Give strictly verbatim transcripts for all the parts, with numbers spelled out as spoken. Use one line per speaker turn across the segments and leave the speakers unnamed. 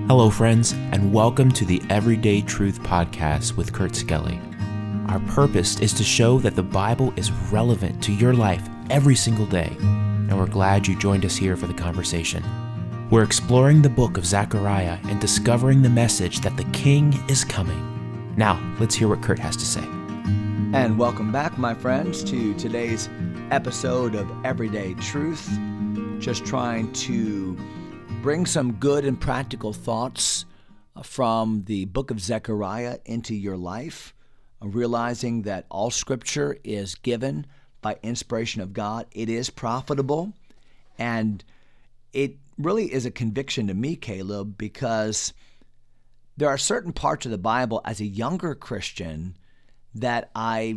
Hello, friends, and welcome to the Everyday Truth Podcast with Kurt Skelly. Our purpose is to show that the Bible is relevant to your life every single day, and we're glad you joined us here for the conversation. We're exploring the book of Zechariah and discovering the message that the King is coming. Now, let's hear what Kurt has to say.
And welcome back, my friends, to today's episode of Everyday Truth. Just trying to bring some good and practical thoughts from the book of Zechariah into your life, realizing that all Scripture is given by inspiration of God. It is profitable, and it really is a conviction to me, Caleb, because there are certain parts of the Bible as a younger Christian that I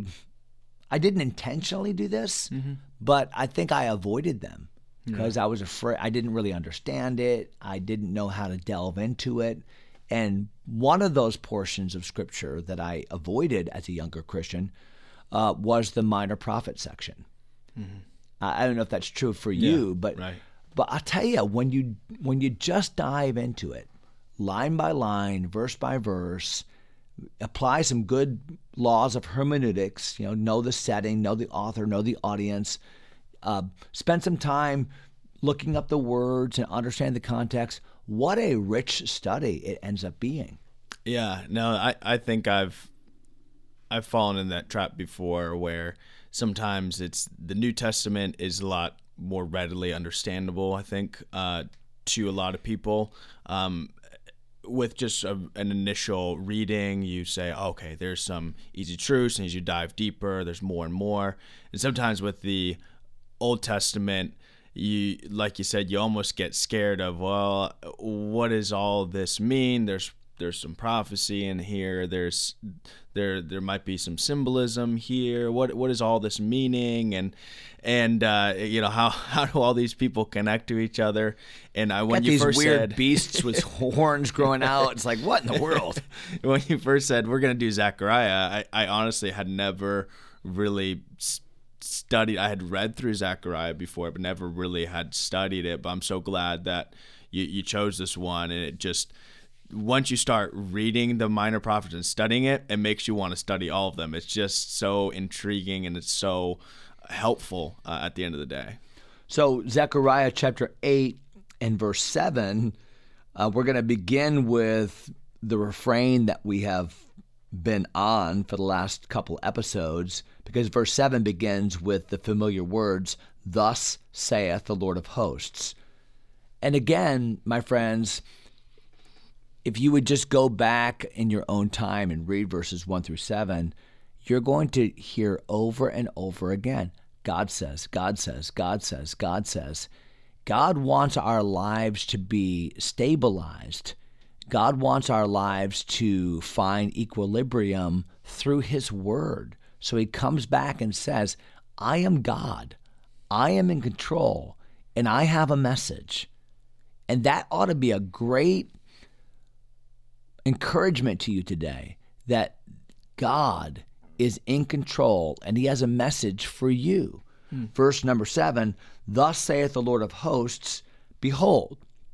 I didn't intentionally do this, mm-hmm. but I think I avoided them because yeah. I was afraid. I didn't really understand it. I didn't know how to delve into it. And one of those portions of Scripture that I avoided as a younger Christian uh, was the minor prophet section. Mm-hmm. I don't know if that's true for you,
yeah,
but
right.
but I'll tell you, when you when you just dive into it, line by line, verse by verse, apply some good laws of hermeneutics, you know, know the setting, know the author, know the audience, uh, spend some time looking up the words and understand the context. What a rich study it ends up being.
Yeah, no, I, I think I've I've fallen in that trap before where sometimes it's the New Testament is a lot more readily understandable, I think, uh, to a lot of people. Um, with just a, an initial reading, you say, okay, there's some easy truths, and as you dive deeper, there's more and more. And sometimes with the Old Testament, you, like you said, you almost get scared of, well, what does all this mean? There's there's some prophecy in here. There's there there might be some symbolism here. What what is all this meaning? And and uh, you know, how how do all these people connect to each other? And I when
Got
you
these
first
weird
said
beasts with horns growing out, it's like, what in the world?
When you first said we're gonna do Zechariah, I, I honestly had never really studied. I had read through Zechariah before, but never really had studied it. But I'm so glad that you you chose this one, and it just. Once you start reading the minor prophets and studying it, it makes you want to study all of them. It's just so intriguing and it's so helpful uh, at the end of the day.
So Zechariah chapter eight and verse seven, uh, we're going to begin with the refrain that we have been on for the last couple episodes, because verse seven begins with the familiar words, "Thus saith the Lord of hosts." And again, my friends, if you would just go back in your own time and read verses one through seven, you're going to hear over and over again, God says, God says, God says, God says. God wants our lives to be stabilized. God wants our lives to find equilibrium through His Word. So He comes back and says, I am God. I am in control, and I have a message. And that ought to be a great encouragement to you today that God is in control and He has a message for you. Hmm. Verse number seven, "Thus saith the Lord of hosts, Behold,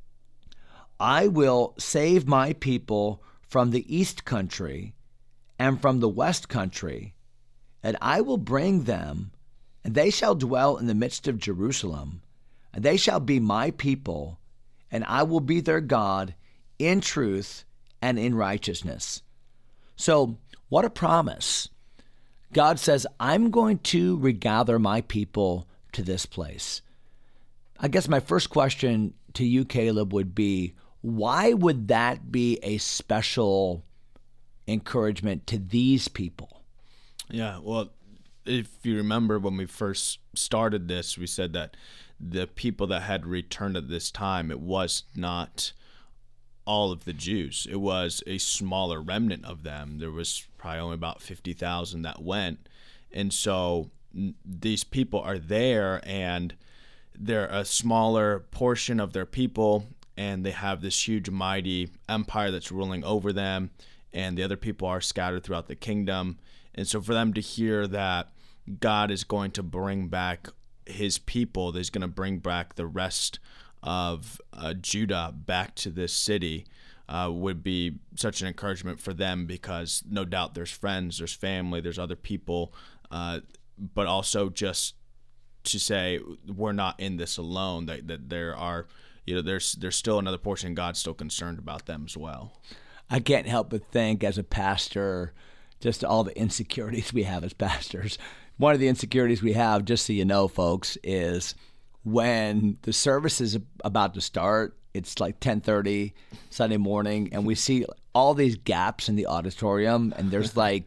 I will save my people from the east country and from the west country, and I will bring them, and they shall dwell in the midst of Jerusalem, and they shall be my people, and I will be their God in truth and in righteousness." So, what a promise. God says, I'm going to regather my people to this place. I guess my first question to you, Caleb, would be, why would that be a special encouragement to these people?
Yeah, well, if you remember when we first started this, we said that the people that had returned at this time, it was not all of the Jews. It was a smaller remnant of them. There was probably only about fifty thousand that went. And so n- these people are there, and they're a smaller portion of their people, and they have this huge, mighty empire that's ruling over them, and the other people are scattered throughout the kingdom. And so for them to hear that God is going to bring back His people, that He's going to bring back the rest of uh, Judah back to this city, uh, would be such an encouragement for them, because no doubt there's friends, there's family, there's other people, uh, but also just to say we're not in this alone, that, that there are, you know, there's there's still another portion, God's still concerned about them as well.
I can't help but think, as a pastor, just all the insecurities we have as pastors. One of the insecurities we have, just so you know, folks, is when the service is about to start, it's like ten thirty Sunday morning, and we see all these gaps in the auditorium, and there's like,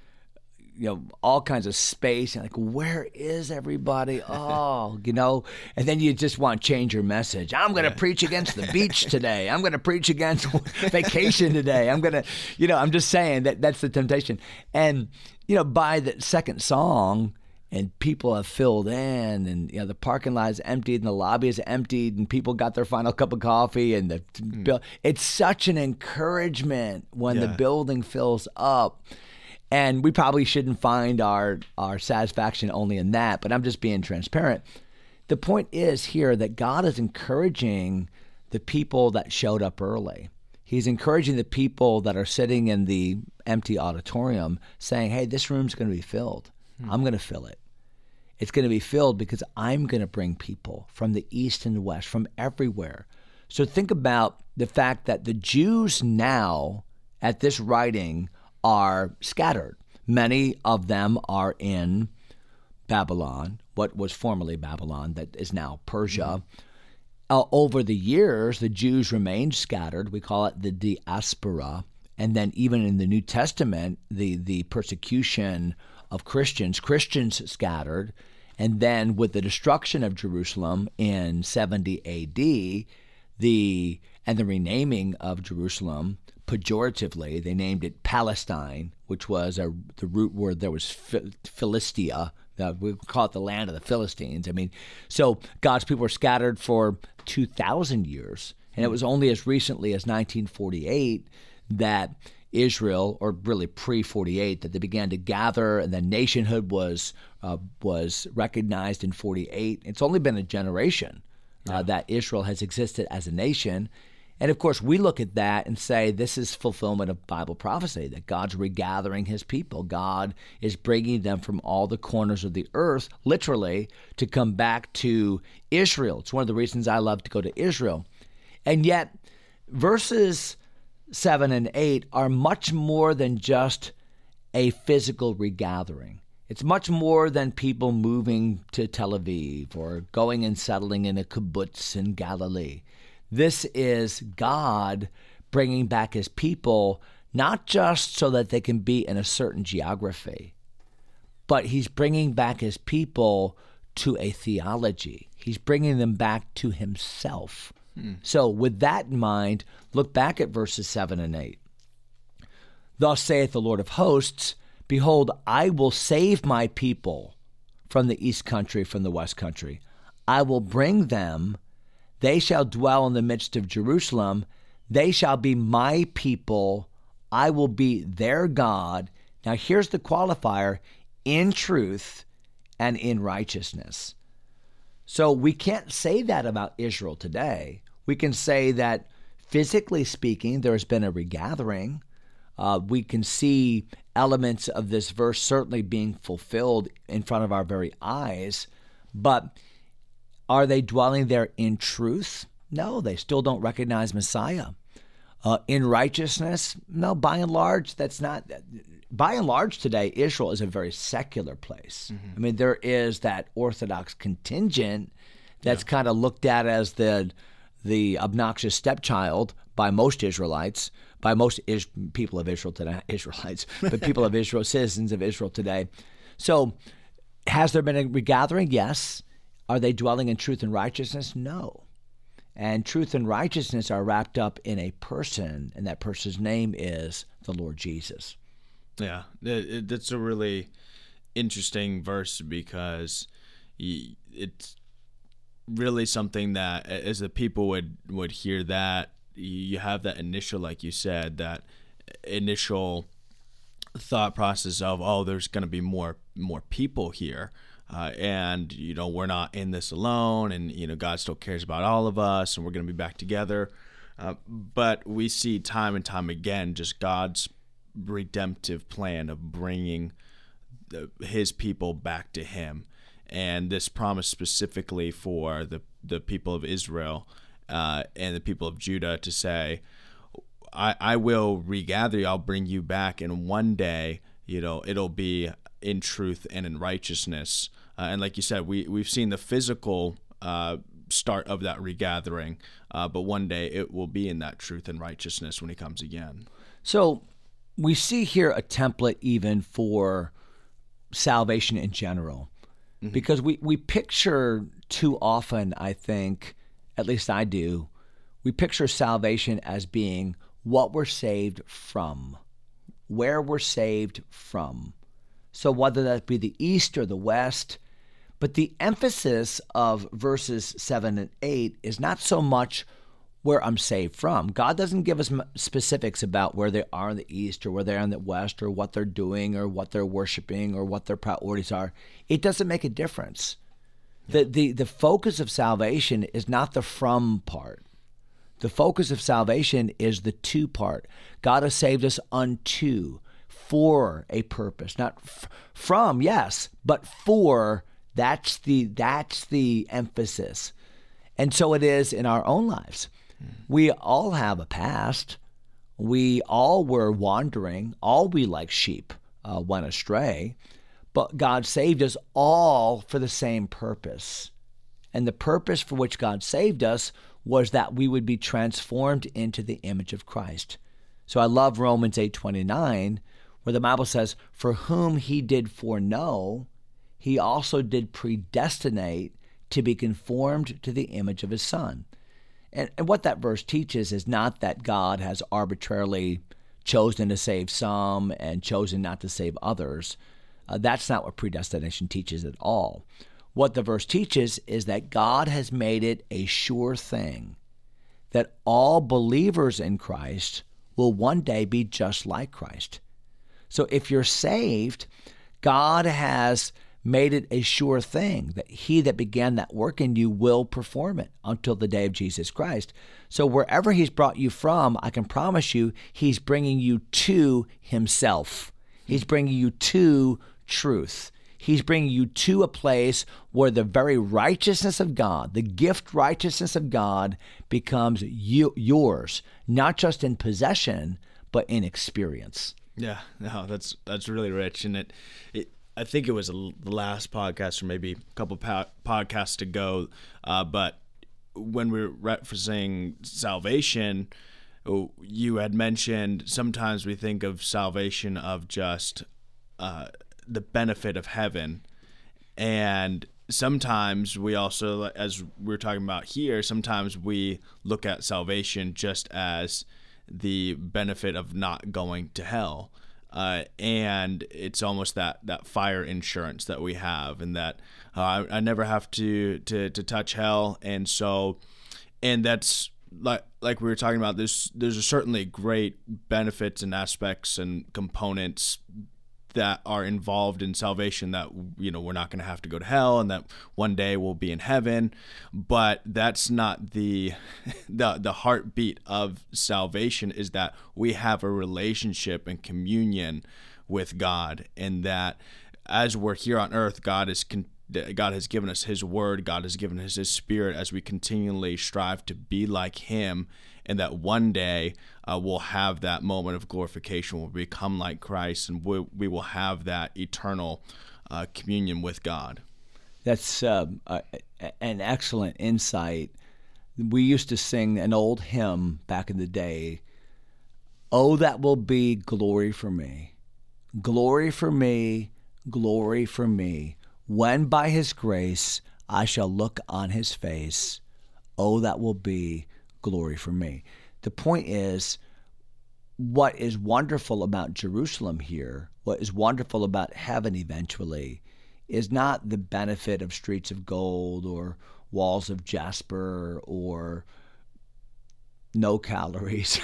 you know, all kinds of space, and like, where is everybody? Oh, you know, and then you just want to change your message. I'm going to yeah. preach against the beach today. I'm going to preach against vacation today. I'm going to, you know, I'm just saying that that's the temptation. And, you know, by the second song, and people have filled in, and, you know, the parking lot is emptied, and the lobby is emptied, and people got their final cup of coffee, and the mm. it's such an encouragement when yeah. the building fills up. And we probably shouldn't find our, our satisfaction only in that, but I'm just being transparent. The point is here that God is encouraging the people that showed up early. He's encouraging the people that are sitting in the empty auditorium, saying, hey, this room's going to be filled. Hmm. I'm going to fill it. It's going to be filled because I'm going to bring people from the east and the west, from everywhere. So think about the fact that the Jews now, at this writing, are scattered. Many of them are in Babylon, what was formerly Babylon, that is now Persia. Mm-hmm. Uh, over the years, the Jews remained scattered. We call it the diaspora. And then even in the New Testament, the, the persecution of Christians, Christians scattered. And then with the destruction of Jerusalem in seventy A D, the and the renaming of Jerusalem, pejoratively, they named it Palestine, which was a, the root word there was Philistia. Uh, we call it the land of the Philistines. I mean, so God's people were scattered for two thousand years. And it was only as recently as nineteen forty-eight that Israel, or really pre forty-eight, that they began to gather, and then nationhood was uh, was recognized in forty-eight. It's only been a generation uh, yeah. that Israel has existed as a nation. And of course, we look at that and say this is fulfillment of Bible prophecy, that God's regathering his people. God is bringing them from all the corners of the earth, literally, to come back to Israel. It's one of the reasons I love to go to Israel. And yet, verses seven and eight are much more than just a physical regathering. It's much more than people moving to Tel Aviv or going and settling in a kibbutz in Galilee. This is God bringing back his people, not just so that they can be in a certain geography, but he's bringing back his people to a theology. He's bringing them back to himself. Hmm. So with that in mind, look back at verses seven and eight. Thus saith the Lord of hosts, behold, I will save my people from the east country, from the west country. I will bring them. They shall dwell in the midst of Jerusalem. They shall be my people. I will be their God. Now here's the qualifier, in truth and in righteousness. So we can't say that about Israel today. We can say that physically speaking, there's been a regathering. Uh, we can see elements of this verse certainly being fulfilled in front of our very eyes, but are they dwelling there in truth? No, they still don't recognize Messiah. Uh, in righteousness? No, by and large, that's not. By and large today, Israel is a very secular place. Mm-hmm. I mean, there is that Orthodox contingent that's yeah. kind of looked at as the the obnoxious stepchild by most Israelites, by most is- people of Israel today, Israelites, but people of Israel, citizens of Israel today. So has there been a regathering? Yes. Are they dwelling in truth and righteousness? No. And truth and righteousness are wrapped up in a person, and that person's name is the Lord Jesus.
Yeah, it, it's a really interesting verse because it's really something that, as the people would, would hear that, you have that initial, like you said, that initial thought process of, oh, there's going to be more more people here. Uh, and, you know, we're not in this alone, and, you know, God still cares about all of us, and we're going to be back together. Uh, but we see time and time again just God's redemptive plan of bringing the, his people back to him. And this promise specifically for the, the people of Israel uh, and the people of Judah to say, I, I will regather you, I'll bring you back, and one day, you know, it'll be in truth and in righteousness. Uh, and like you said, we, we've seen the physical uh, start of that regathering, uh, but one day it will be in that truth and righteousness when he comes again.
So we see here a template even for salvation in general, mm-hmm. because we, we picture too often, I think, at least I do, we picture salvation as being what we're saved from, where we're saved from. So whether that be the East or the West, but the emphasis of verses seven and eight is not so much where I'm saved from. God doesn't give us specifics about where they are in the East or where they are in the West or what they're doing or what they're worshiping or what their priorities are. It doesn't make a difference. Yeah. The, the, the focus of salvation is not the from part. The focus of salvation is the to part. God has saved us unto, for a purpose, not f- from, yes, but for. That's the that's the emphasis. And so it is in our own lives. Mm. We all have a past. We all were wandering. All we like sheep uh, went astray. But God saved us all for the same purpose. And the purpose for which God saved us was that we would be transformed into the image of Christ. So I love Romans eight twenty-nine, where the Bible says, "For whom he did foreknow, he also did predestinate to be conformed to the image of his Son." And, and what that verse teaches is not that God has arbitrarily chosen to save some and chosen not to save others. Uh, that's not what predestination teaches at all. What the verse teaches is that God has made it a sure thing that all believers in Christ will one day be just like Christ. So if you're saved, God has made it a sure thing that he that began that work in you will perform it until the day of Jesus Christ. So wherever he's brought you from, I can promise you, he's bringing you to himself. He's bringing you to truth. He's bringing you to a place where the very righteousness of God, the gift righteousness of God, becomes you, yours, not just in possession, but in experience.
Yeah, no, that's that's really rich, and it, it I think it was the last podcast or maybe a couple po- podcasts to go, uh, but when we were referencing salvation, you had mentioned sometimes we think of salvation of just uh, the benefit of heaven, and sometimes we also, as we're talking about here, sometimes we look at salvation just as the benefit of not going to hell. Uh, and it's almost that, that fire insurance that we have, and that uh, I, I never have to, to, to touch hell. And so, and that's like, like we were talking about, there's, there's certainly great benefits and aspects and components that are involved in salvation, that, you know, we're not going to have to go to hell and that one day we'll be in heaven. But that's not the, the, the heartbeat of salvation, is that we have a relationship and communion with God, and that as we're here on earth, God is con- God has given us his word, God has given us his spirit as we continually strive to be like him, and that one day uh, we'll have that moment of glorification, we'll become like Christ, and we, we will have that eternal uh, communion with God.
That's uh, uh, an excellent insight. We used to sing an old hymn back in the day, "Oh, that will be glory for me, glory for me, glory for me, when by his grace I shall look on his face. Oh, that will be glory for me." The point is, what is wonderful about Jerusalem here, what is wonderful about heaven eventually, is not the benefit of streets of gold or walls of jasper or no calories.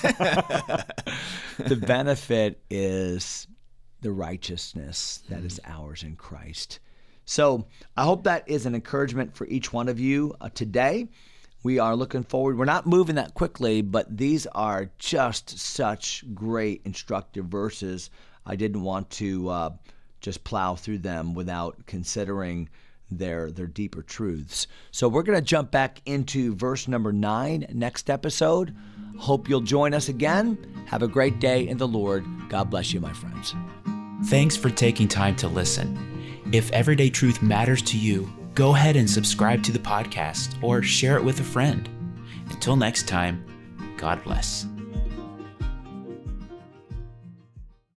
The benefit is the righteousness that is ours in Christ. So I hope that is an encouragement for each one of you uh, today. we are looking forward. We're not moving that quickly, but these are just such great instructive verses. I didn't want to uh, just plow through them without considering their their deeper truths. So we're going to jump back into verse number nine next episode. Hope you'll join us again. Have a great day in the Lord. God bless you, my friends.
Thanks for taking time to listen. If Everyday Truth matters to you, go ahead and subscribe to the podcast or share it with a friend. Until next time, God bless.